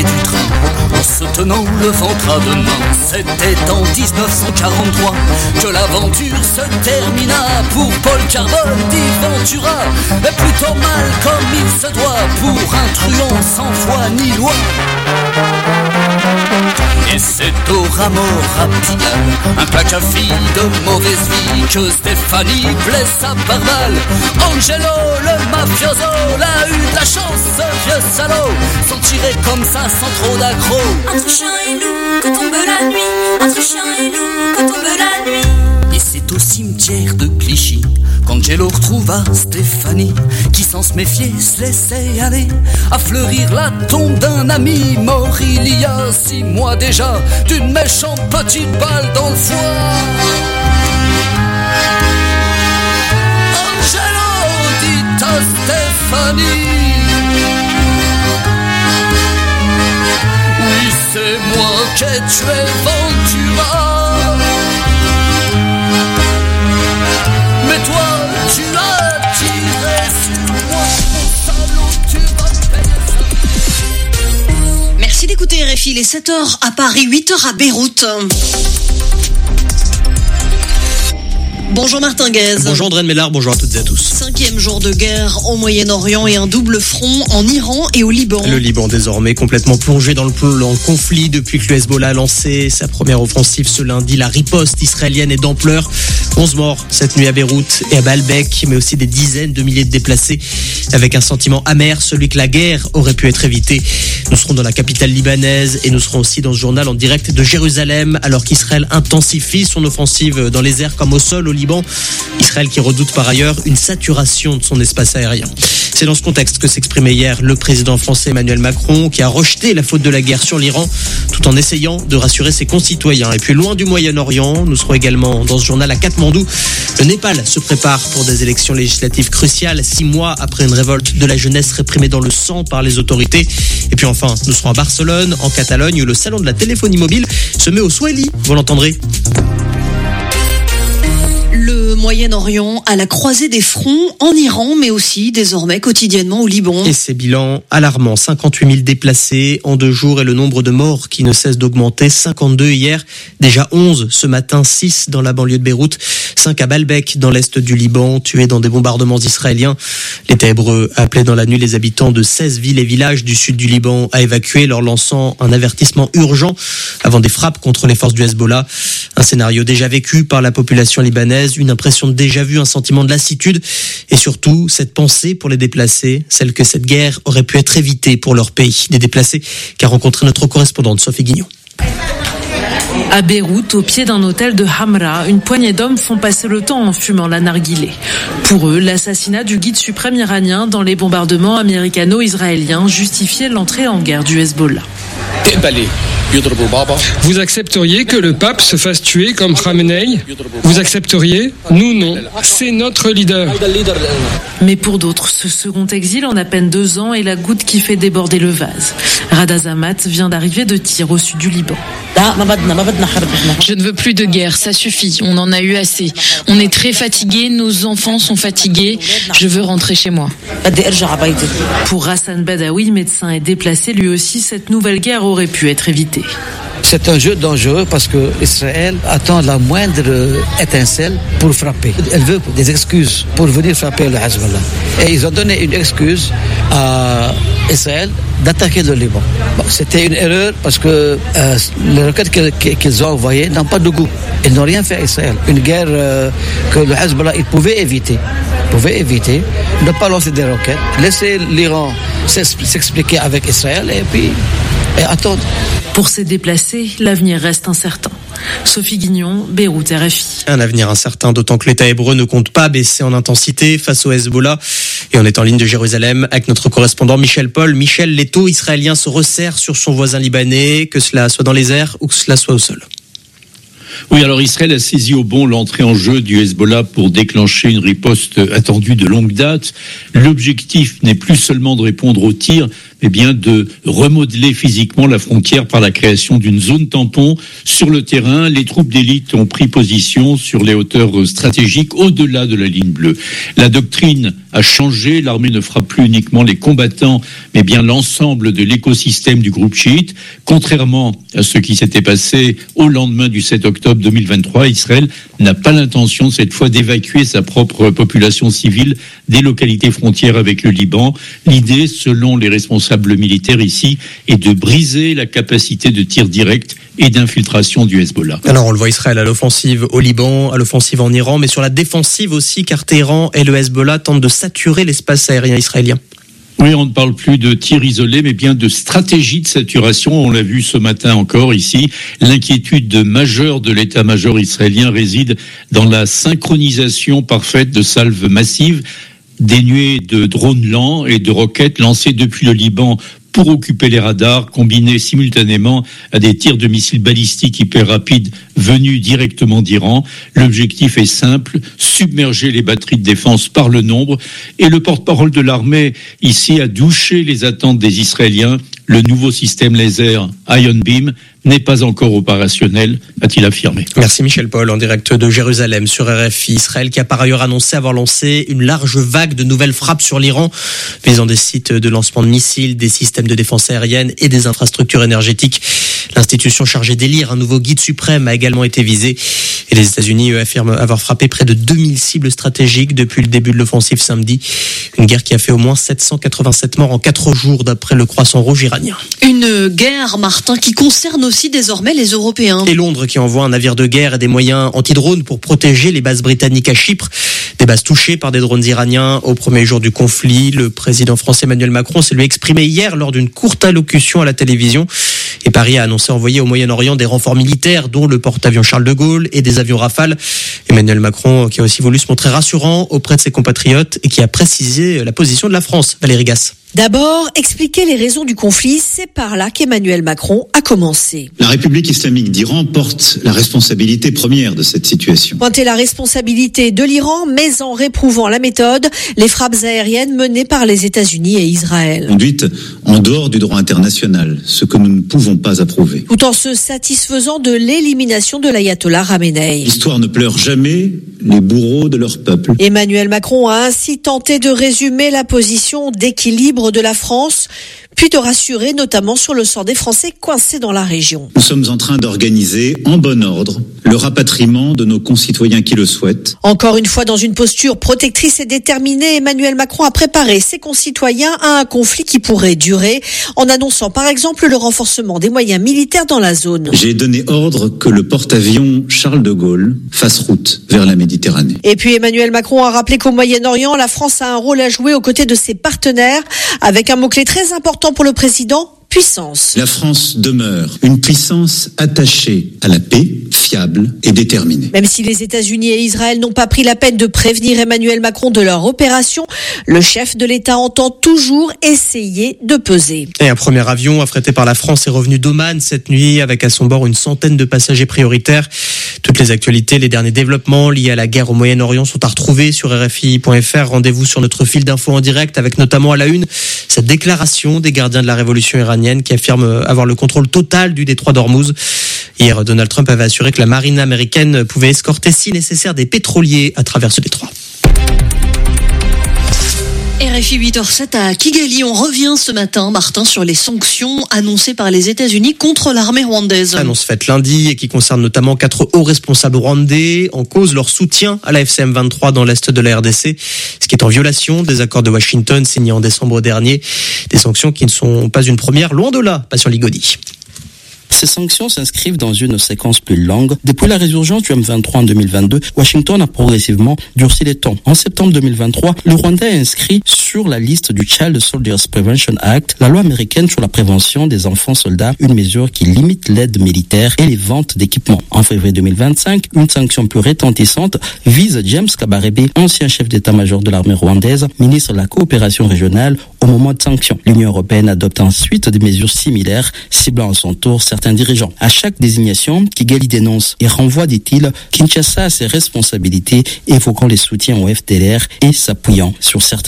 du train, en se tenant le ventre à deux mains. C'était en 1943 que l'aventure se termina. Pour Paul Carbone dit Ventura, et plutôt mal comme il se doit, pour un truand sans foi ni loi. Et c'est au rameau Raptinal, un plaque à fille de mauvaise vie, que Stéphanie blessa par balle. Angelo, le mafioso, l'a eu de la chance, ce vieux salaud, s'en tirer comme ça sans trop d'aggro. Entre chien et loup que tombe la nuit, entre chien et loup que tombe la nuit. Et c'est au cimetière de Clichy qu'Angelo retrouva Stéphanie, qui sans se méfier se laissait aller à fleurir la tombe d'un ami mort il y a 6 mois déjà, d'une méchante petite balle dans le foie. Angelo dit à Stéphanie, oui c'est moi qui ai tué Ventura. Mais toi, tu as tiré sur moi, mon salaud, tu vas payer ça. Merci d'écouter RFI, les 7h à Paris, 8h à Beyrouth. Bonjour Martin Guez. Bonjour André Mellard, bonjour à toutes et à tous. 5e jour de guerre au Moyen-Orient et un double front en Iran et au Liban. Le Liban désormais complètement plongé dans le conflit depuis que le Hezbollah a lancé sa première offensive ce lundi. La riposte israélienne est d'ampleur. 11 morts cette nuit à Beyrouth et à Baalbek, mais aussi des dizaines de milliers de déplacés, avec un sentiment amer, celui que la guerre aurait pu être évitée. Nous serons dans la capitale libanaise et nous serons aussi dans ce journal en direct de Jérusalem, alors qu'Israël intensifie son offensive dans les airs comme au sol au Liban. Israël qui redoute par ailleurs une saturation de son espace aérien. C'est dans ce contexte que s'exprimait hier le président français Emmanuel Macron, qui a rejeté la faute de la guerre sur l'Iran tout en essayant de rassurer ses concitoyens. Et puis loin du Moyen-Orient, nous serons également dans ce journal à Katmandou. Le Népal se prépare pour des élections législatives cruciales, 6 mois après une révolte de la jeunesse réprimée dans le sang par les autorités. Et puis enfin, nous serons à Barcelone, en Catalogne, où le salon de la téléphonie mobile se met au Swahili. Vous l'entendrez. Le Moyen-Orient à la croisée des fronts en Iran, mais aussi désormais quotidiennement au Liban. Et ces bilans alarmants, 58 000 déplacés en 2 jours et le nombre de morts qui ne cesse d'augmenter, 52 hier, déjà 11 ce matin, 6 dans la banlieue de Beyrouth, 5 à Baalbek dans l'est du Liban, tués dans des bombardements israéliens. L'État hébreu a appelé dans la nuit les habitants de 16 villes et villages du sud du Liban à évacuer, leur lançant un avertissement urgent avant des frappes contre les forces du Hezbollah. Un scénario déjà vécu par la population libanaise, une impression de déjà-vu, un sentiment de lassitude et surtout cette pensée pour les déplacés, celle que cette guerre aurait pu être évitée pour leur pays. Des déplacés qu'a rencontré notre correspondante Sophie Guignon. À Beyrouth, au pied d'un hôtel de Hamra, une poignée d'hommes font passer le temps en fumant la narguilé. Pour eux, l'assassinat du guide suprême iranien dans les bombardements américano-israéliens justifiait l'entrée en guerre du Hezbollah. Vous accepteriez que le pape se fasse tuer comme Khamenei ? Vous accepteriez ? Nous, non. C'est notre leader. Mais pour d'autres, ce second exil en à peine 2 ans est la goutte qui fait déborder le vase. Rada Zamat vient d'arriver de Tyr au sud du Liban. Je ne veux plus de guerre, ça suffit, on en a eu assez. On est très fatigués, nos enfants sont fatigués, je veux rentrer chez moi. Pour Hassan Badawi, médecin et déplacé, lui aussi, cette nouvelle guerre aurait pu être évitée. C'est un jeu dangereux parce que Israël attend la moindre étincelle pour frapper. Elle veut des excuses pour venir frapper le Hezbollah. Et ils ont donné une excuse à Israël d'attaquer le Liban. Bon, c'était une erreur parce que les roquettes qu'ils ont envoyées n'ont pas de goût. Ils n'ont rien fait à Israël. Une guerre que le Hezbollah il pouvait éviter. Ne pas lancer des roquettes, laisser l'Iran s'expliquer avec Israël et attendre. Pour ces déplacés, l'avenir reste incertain. Sophie Guignon, Beyrouth, RFI. Un avenir incertain, d'autant que l'État hébreu ne compte pas baisser en intensité face au Hezbollah. Et on est en ligne de Jérusalem avec notre correspondant Michel Paul. Michel, l'étau israélien se resserre sur son voisin libanais, que cela soit dans les airs ou que cela soit au sol. Oui, alors Israël a saisi au bon l'entrée en jeu du Hezbollah pour déclencher une riposte attendue de longue date. L'objectif n'est plus seulement de répondre aux tirs, de remodeler physiquement la frontière par la création d'une zone tampon. Sur le terrain, les troupes d'élite ont pris position sur les hauteurs stratégiques au-delà de la ligne bleue. La doctrine a changé, l'armée ne frappe plus uniquement les combattants, mais bien l'ensemble de l'écosystème du groupe chiite. Contrairement à ce qui s'était passé au lendemain du 7 octobre 2023, Israël n'a pas l'intention cette fois d'évacuer sa propre population civile des localités frontières avec le Liban. L'idée, selon les responsables militaires ici, est de briser la capacité de tir direct et d'infiltration du Hezbollah. Alors on le voit, Israël à l'offensive au Liban, à l'offensive en Iran, mais sur la défensive aussi, car Téhéran et le Hezbollah tentent de saturer l'espace aérien israélien. Oui, on ne parle plus de tir isolé, mais bien de stratégie de saturation. On l'a vu ce matin encore ici. L'inquiétude majeure de l'état-major israélien réside dans la synchronisation parfaite de salves massives, dénuées de drones lents et de roquettes lancées depuis le Liban pour occuper les radars, combinés simultanément à des tirs de missiles balistiques hyper rapides venus directement d'Iran. L'objectif est simple, submerger les batteries de défense par le nombre. Et le porte-parole de l'armée ici a douché les attentes des Israéliens. Le nouveau système laser Iron Beam n'est pas encore opérationnel, a-t-il affirmé. Merci Michel Paul, en direct de Jérusalem sur RFI. Israël qui a par ailleurs annoncé avoir lancé une large vague de nouvelles frappes sur l'Iran, visant des sites de lancement de missiles, des systèmes de défense aérienne et des infrastructures énergétiques. L'institution chargée d'élire un nouveau guide suprême a également été visée. Et les États-Unis affirment avoir frappé près de 2000 cibles stratégiques depuis le début de l'offensive samedi. Une guerre qui a fait au moins 787 morts en 4 jours d'après le Croissant Rouge iranien. Une guerre, Martin, qui concerne aussi désormais les Européens. Et Londres qui envoie un navire de guerre et des moyens anti-drones pour protéger les bases britanniques à Chypre. Des bases touchées par des drones iraniens au premier jour du conflit. Le président français Emmanuel Macron s'est lui exprimé hier lors d'une courte allocution à la télévision. Et Paris a annoncé envoyer au Moyen-Orient des renforts militaires, dont le porte-avions Charles de Gaulle et des avions Rafale. Emmanuel Macron qui a aussi voulu se montrer rassurant auprès de ses compatriotes et qui a précisé la position de la France. Valérie Gasse. D'abord, expliquer les raisons du conflit, c'est par là qu'Emmanuel Macron a commencé. La République islamique d'Iran porte la responsabilité première de cette situation. Pointer la responsabilité de l'Iran, mais en réprouvant la méthode, les frappes aériennes menées par les États-Unis et Israël. Conduite en dehors du droit international, ce que nous ne pouvons pas approuver. Tout en se satisfaisant de l'élimination de l'ayatollah Khamenei. L'histoire ne pleure jamais les bourreaux de leur peuple. Emmanuel Macron a ainsi tenté de résumer la position d'équilibre de la France, puis de rassurer notamment sur le sort des Français coincés dans la région. Nous sommes en train d'organiser en bon ordre le rapatriement de nos concitoyens qui le souhaitent. Encore une fois, dans une posture protectrice et déterminée, Emmanuel Macron a préparé ses concitoyens à un conflit qui pourrait durer, en annonçant par exemple le renforcement des moyens militaires dans la zone. J'ai donné ordre que le porte-avions Charles de Gaulle fasse route vers la Méditerranée. Et puis Emmanuel Macron a rappelé qu'au Moyen-Orient, la France a un rôle à jouer aux côtés de ses partenaires, avec un mot-clé très important pour le président, puissance. La France demeure une puissance attachée à la paix, fiable et déterminée. Même si les États-Unis et Israël n'ont pas pris la peine de prévenir Emmanuel Macron de leur opération, le chef de l'État entend toujours essayer de peser. Et un premier avion affrété par la France est revenu d'Oman cette nuit avec à son bord une centaine de passagers prioritaires. Toutes les actualités, les derniers développements liés à la guerre au Moyen-Orient sont à retrouver sur RFI.fr. Rendez-vous sur notre fil d'infos en direct avec notamment à la une cette déclaration des gardiens de la révolution iranienne qui affirme avoir le contrôle total du détroit d'Ormuz. Hier, Donald Trump avait assuré que la marine américaine pouvait escorter si nécessaire des pétroliers à travers ce détroit. RFI 8h07 à Kigali. On revient ce matin, Martin, sur les sanctions annoncées par les États-Unis contre l'armée rwandaise. Annonce faite lundi et qui concerne notamment 4 hauts responsables rwandais, en cause leur soutien à la FCM 23 dans l'est de la RDC, ce qui est en violation des accords de Washington signés en décembre dernier. Des sanctions qui ne sont pas une première, loin de là, Passion Ligodi. Ces sanctions s'inscrivent dans une séquence plus longue. Depuis la résurgence du M23 en 2022, Washington a progressivement durci les tons. En septembre 2023, le Rwanda a inscrit sur la liste du Child Soldiers Prevention Act, la loi américaine sur la prévention des enfants soldats, une mesure qui limite l'aide militaire et les ventes d'équipements. En février 2025, une sanction plus retentissante vise James Kabarebe, ancien chef d'état-major de l'armée rwandaise, ministre de la coopération régionale, au moment de sanctions. L'Union européenne adopte ensuite des mesures similaires, ciblant à son tour certains dirigeants. À chaque désignation, Kigali dénonce et renvoie, dit-il, Kinshasa à ses responsabilités, évoquant les soutiens au FDLR et s'appuyant sur certains rapports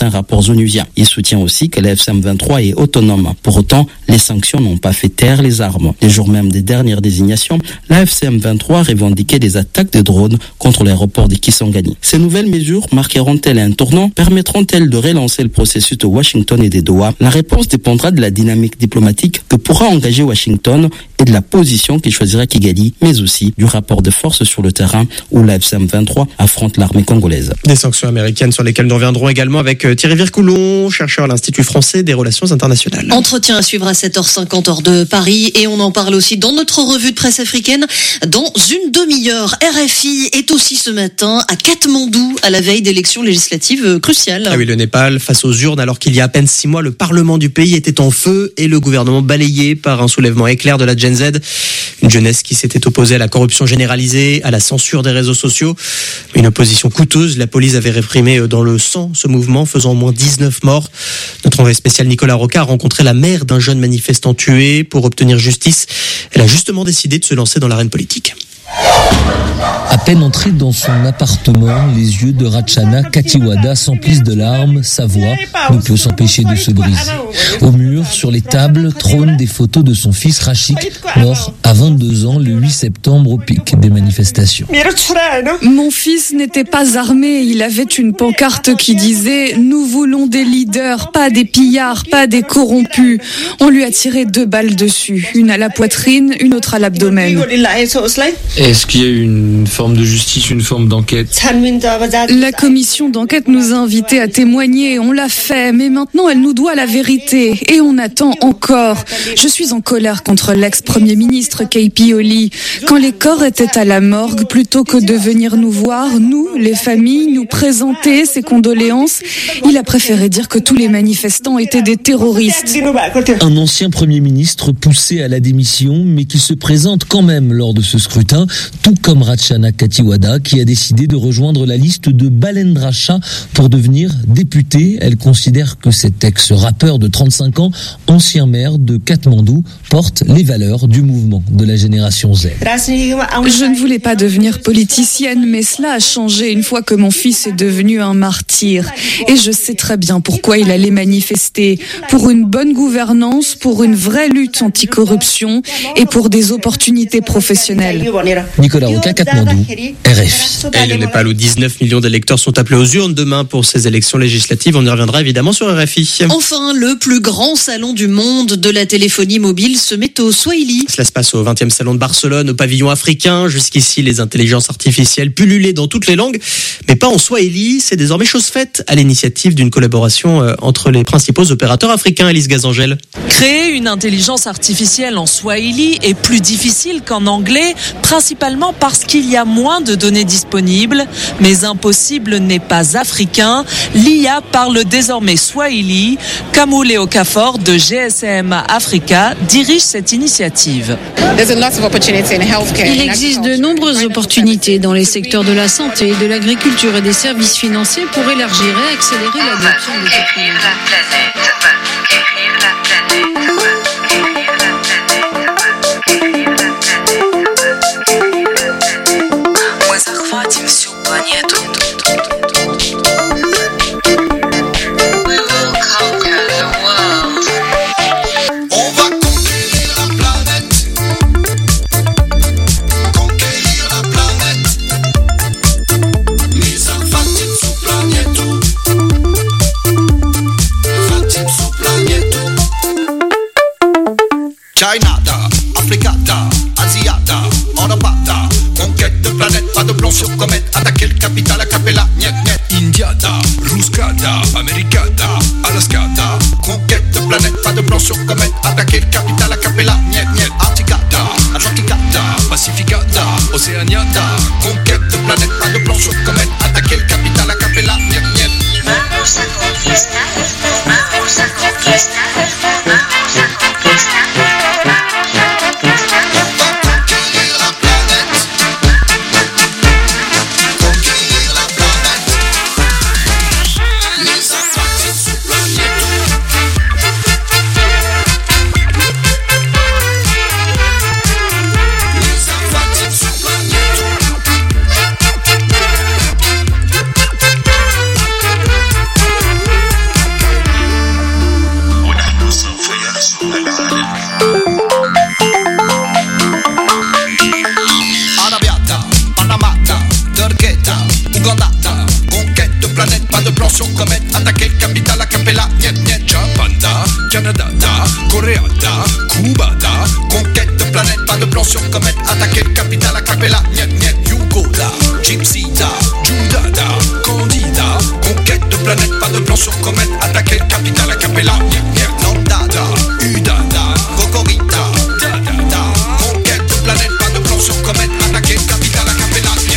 onusiens. Il soutient aussi que la FCM23 est autonome. Pour autant, les sanctions n'ont pas fait taire les armes. Les jours même des dernières désignations, la FCM23 revendiquait des attaques de drones contre l'aéroport de Kisangani. Ces nouvelles mesures marqueront-elles un tournant? Permettront-elles de relancer le processus de Washington et des Doha? La réponse dépendra de la dynamique diplomatique que pourra engager Washington et de la position qu'il choisira Kigali, mais aussi du rapport de force sur le terrain où la FCM23 affronte l'armée congolaise. Des sanctions américaines sur lesquelles nous reviendrons également avec Thierry Vircoulon, chercheur à l'Institut français des relations internationales. Entretien à suivre à 7h50 heure de Paris et on en parle aussi dans notre revue de presse africaine dans une demi-heure. RFI est aussi ce matin à Katmandou à la veille d'élections législatives cruciales. Ah oui, le Népal face aux urnes alors qu'il y a à peine 6 mois, le Parlement du pays était en feu et le gouvernement balayé par un soulèvement éclair de la Gen Z. Une jeunesse qui s'était opposée à la corruption généralisée, à la censure des réseaux sociaux. Une opposition coûteuse, la police avait réprimé dans le sang ce mouvement, faisant au moins 19 morts. Notre envoyé spécial Nicolas Roca a rencontré la mère d'un jeune manifestant tué pour obtenir justice. Elle a justement décidé de se lancer dans l'arène politique. À peine entré dans son appartement, les yeux de Rachana Katiwada s'emplissent de larmes, sa voix ne peut s'empêcher de se briser. Au mur, sur les tables, trônent des photos de son fils Rachik, mort à 22 ans le 8 septembre au pic des manifestations. Mon fils n'était pas armé, il avait une pancarte qui disait « Nous voulons des leaders, pas des pillards, pas des corrompus ». On lui a tiré 2 balles dessus, une à la poitrine, une autre à l'abdomen. Est-ce qu'il y a eu une forme de justice, une forme d'enquête? La commission d'enquête nous a invités à témoigner, on l'a fait, mais maintenant elle nous doit la vérité. Et on attend encore. Je suis en colère contre l'ex-premier ministre KP Oli. Quand les corps étaient à la morgue, plutôt que de venir nous voir, nous, les familles, nous présenter ses condoléances, il a préféré dire que tous les manifestants étaient des terroristes. Un ancien premier ministre poussé à la démission, mais qui se présente quand même lors de ce scrutin, tout comme Rachana Katiwada, qui a décidé de rejoindre la liste de Balendra Shah pour devenir députée. Elle considère que cet ex-rappeur de 35 ans, ancien maire de Katmandou, porte les valeurs du mouvement de la génération Z. Je ne voulais pas devenir politicienne, mais cela a changé une fois que mon fils est devenu un martyr. Et je sais très bien pourquoi il allait manifester. Pour une bonne gouvernance, pour une vraie lutte anticorruption et pour des opportunités professionnelles. Nicolas Roca, Katmandou, RFI. Et le Népal où 19 millions d'électeurs sont appelés aux urnes demain pour ces élections législatives. On y reviendra évidemment sur RFI. Enfin, le plus grand salon du monde de la téléphonie mobile se met au Swahili. Cela se passe au 20e salon de Barcelone, au pavillon africain. Jusqu'ici, les intelligences artificielles pullulaient dans toutes les langues, mais pas en Swahili. C'est désormais chose faite à l'initiative d'une collaboration entre les principaux opérateurs africains. Elise Gazangel. Créer une intelligence artificielle en Swahili est plus difficile qu'en anglais, principalement parce qu'il y a moins de données disponibles. Mais impossible n'est pas africain. L'IA parle désormais Swahili. Kamule Okafor de GSM Africa dirige cette initiative. Il existe de nombreuses opportunités dans les secteurs de la santé, de l'agriculture et des services financiers pour élargir et accélérer l'adoption de technologies. China, Africa, Asiata, Orobata, conquête de planète, pas de blanc sur comète, attaquer le capital à Capella, niet niet. Indiada, Ruskada, Americada, Alaskada, conquête de planète, pas de blanc sur comète, attaquer le capital à Capella, niet niet. Arcticada, Atlanticada, Pacificada, Océaniada, conquête de planète, pas de blanc sur comète, attaquer le capital à Capella, niet niet. Vamos a conquistar, vamos a conquistar, vamos a conquistar. comète, attaquer le capital a cappella, niet niet. Japanda, Canada, da, Corée, da, Cuba, da, conquête de planète, pas de plan sur comète, attaquer le capital a cappella, niet niet. Yugo, da, Gypsy, da, Juda, da, Candida, conquête de planète, pas de plan sur comète, attaquer le capital a cappella, niet niet. Nanda, da, Uda, da, Cocorita, da, da, da, conquête de planète, pas de plan sur comète, attaquer le capital a cappella, niet niet.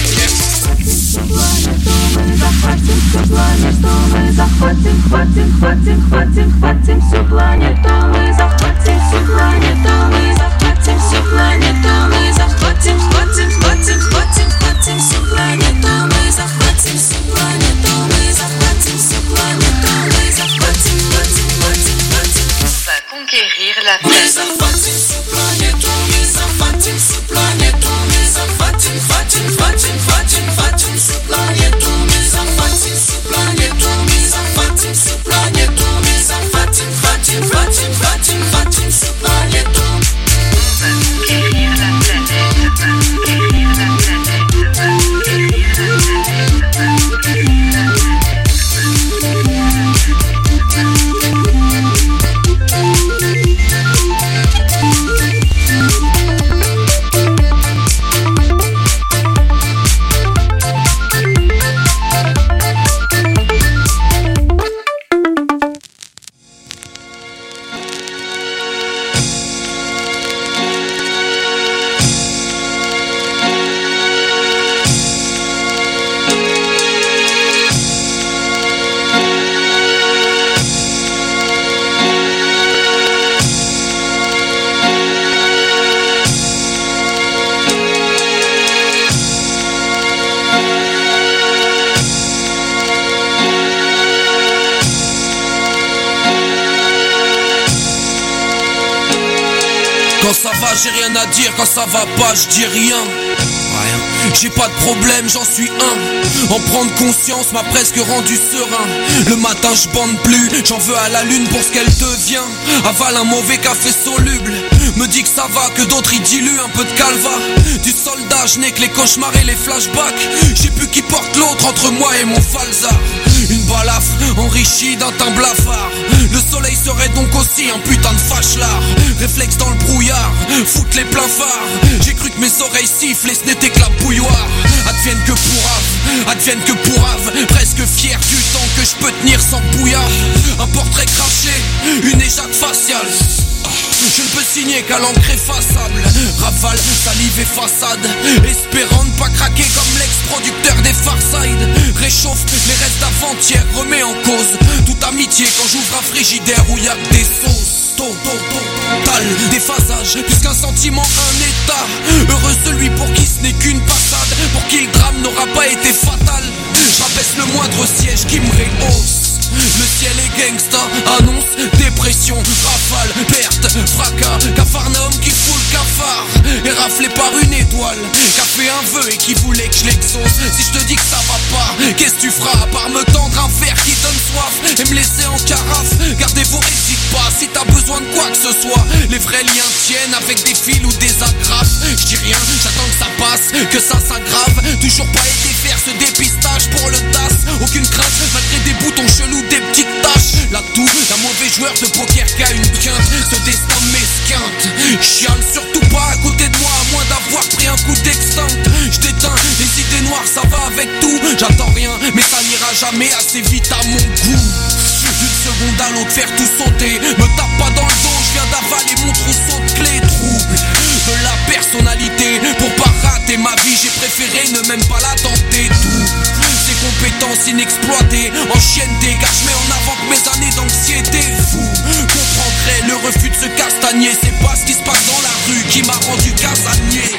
Захватим, хватим, хватим, хватим, хватим всю планету. Мы захватим всю планету. Мы захватим всю планету. Мы захватим, хватим, хватим, хватим, хватим всю планету. Мы захватим всю планету. Мы захватим всю планету. Мы захватим, хватим, хватим, хватим. On va conquérir la planète. Мы захватим всю планету. Мы захватим всю планету. Мы захватим, хватим, хватим, хватим, хватим всю планету. Мы захватим всю планету. Мы захватим всю планету. Мы захватим, хватим, хватим, хватим, хватим всю планету. On va conquérir la planète. On va conquérir la planète. On va conquérir la planète. On va conquérir la Quand ça va, j'ai rien à dire, quand ça va pas, je dis rien. J'ai pas de problème, j'en suis un. En prendre conscience m'a presque rendu serein. Le matin je bande plus, j'en veux à la lune pour ce qu'elle devient. Avale un mauvais café soluble, me dit que ça va, que d'autres y diluent un peu de calva. Du soldat, je n'ai que les cauchemars et les flashbacks. J'ai plus qui porte l'autre entre moi et mon falzar. Une balafre enrichie d'un teint blafard. Le soleil serait donc aussi un putain de fâche-lard. Réflexe dans le brouillard, foutre les pleins phares. J'ai cru que mes oreilles sifflent et ce n'était que la bouilloire. Advienne que pourrave, advienne que pourrave. Presque fier du temps que je peux tenir sans bouillard. Un portrait craché, une éjacte faciale. Je ne peux signer qu'à l'encre effaçable. Rafale, salive et façade, espérant ne pas craquer comme l'ex-producteur des Farside. Réchauffe les restes d'avant-hier, remet en cause toute amitié quand j'ouvre un frigidaire où y a que des sauces. Total, déphasage, puisqu'un sentiment, un état. Heureux celui pour qui ce n'est qu'une passade, pour qui le drame n'aura pas été fatal. J'abaisse le moindre siège qui me rehausse. Le ciel est gangsta, annonce, dépression, rafale, perte, fracas, Capharnaüm qui fout le cafard, et raflé par une étoile, qui a fait un vœu et qui voulait que je l'exauce. Si je te dis que ça va pas, qu'est-ce que tu feras à part me tendre un verre qui donne soif et me laisser en carafe? Gardez vos n'hésite pas si t'as besoin de quoi que ce soit. Les vrais liens tiennent avec des fils ou des agrafes. Je dis rien, j'attends que ça passe, que ça s'aggrave. Toujours pas été faire ce dépistage pour le DAS. Aucune crainte malgré des boutons chelous, des petites taches. L'atout d'un mauvais joueur de poker qui a une quinte. Ce destin m'esquinte. Chiale surtout pas à côté de moi, à moins d'avoir pris un coup d'extinct. Je t'éteins les idées noires, ça va avec tout. J'attends rien, mais ça n'ira jamais assez vite à mon goût. D'une seconde à l'autre faire tout sauter. Me tape pas dans le dos, je viens d'avaler mon trousseau de clés. Trouble de la personnalité. Pour pas rater ma vie, j'ai préféré ne même pas la tenter. Tout ces compétences inexploitées, enchaînées, car je mets en avant que mes années d'anxiété. Vous comprendrez le refus de ce castagnier. C'est pas ce qui se passe dans la rue qui m'a rendu casanier.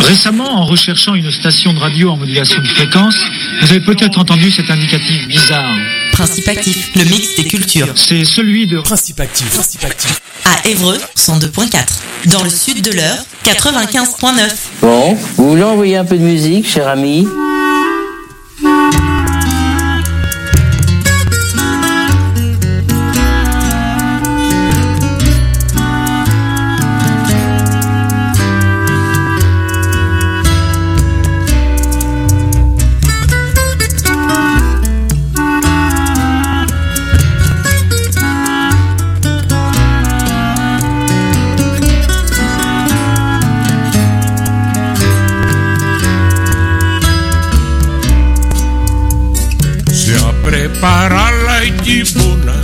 Récemment, en recherchant une station de radio en modulation de fréquence, vous avez peut-être entendu cet indicatif bizarre. Principe actif, le mix des cultures. C'est celui de Principe actif. À Évreux, 102.4. Dans le sud de l'Eure, 95.9. Bon, vous voulez envoyer un peu de musique, cher ami ? Para la equipona,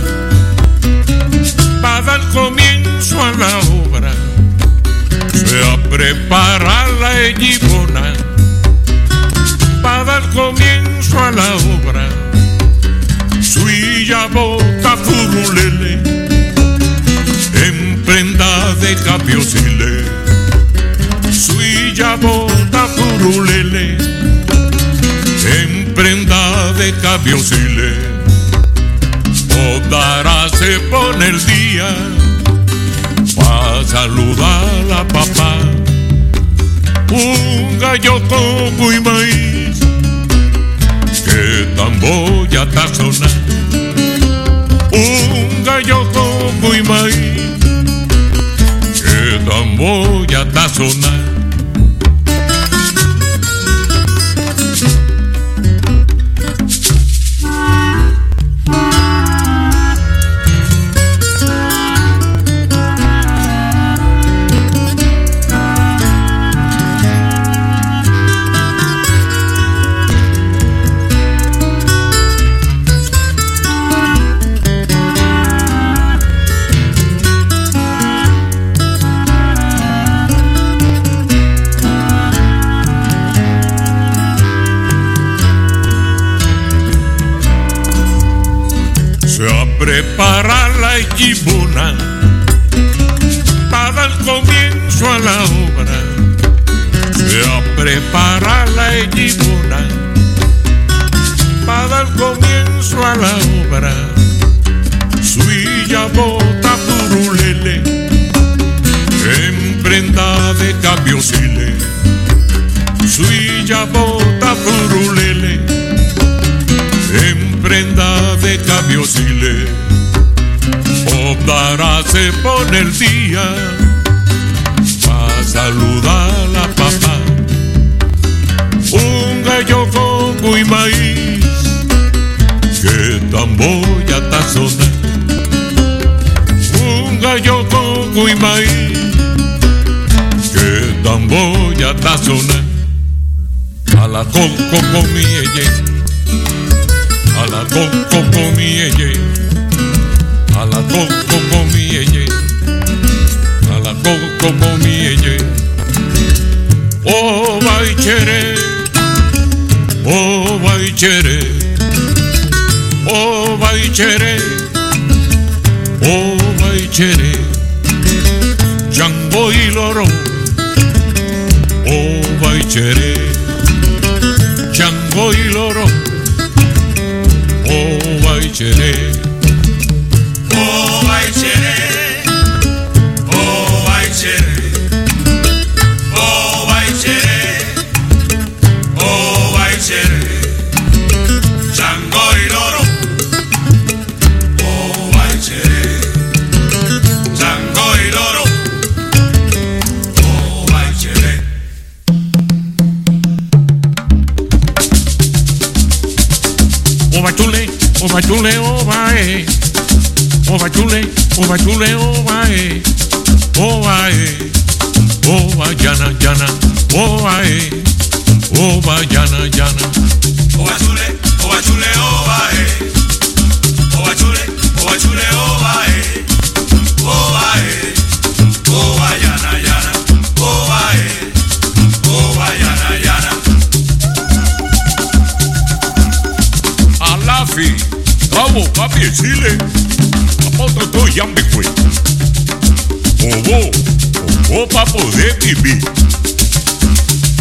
para dar comienzo a la obra, se prepara la equipona, para dar comienzo a la obra, suya bota furulele, en prenda de capiosile, suya bota furulele, en prenda de capiosile. Odara se pone el día pa' saludar a papá. Un gallo coco y maíz que tamboya está sonar. Un gallo coco y maíz que tamboya está sonar. Prepara la equipona para dar comienzo a la obra. Se prepara la equipona para dar comienzo a la obra. Suya bota furulele, en prenda de capiosile. Suya bota furulele, en prenda de capiosile. Odara se pone el día pa' saludar a papá. Un gallo coco y maíz que tamboya está sonar. Un gallo coco y maíz que tamboya está sonar. A la coco con mi a la coco con mi a la coco con mi a la coco con mi oh baichere, oh baichere, oh baichere, oh baichere, chango y loro, oh baichere, chango y loro. Oh baichere, oh baichere, oh baichere, oh baichere, oh baichere, chango y loro. Oh baichere, chango y loro. Oh baichere. Oh bachule. Oba chule, oba oba chule, oba chule, oba oba yana yana, oba oba yana yana. Oba chule, oba chule, oba oba chule, oba chule, oba oba oba yana yana, oba yana yana. Alafi. Vamos, papi, el Chile. Vamos, todo ya me fue. Obo, para poder vivir.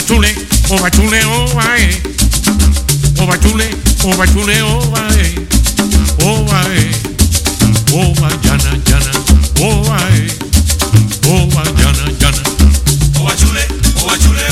chule, ova chule, ova ova chule, ova chule, ova ova ova jana jana, ova jana jana, ova chule, ova chule.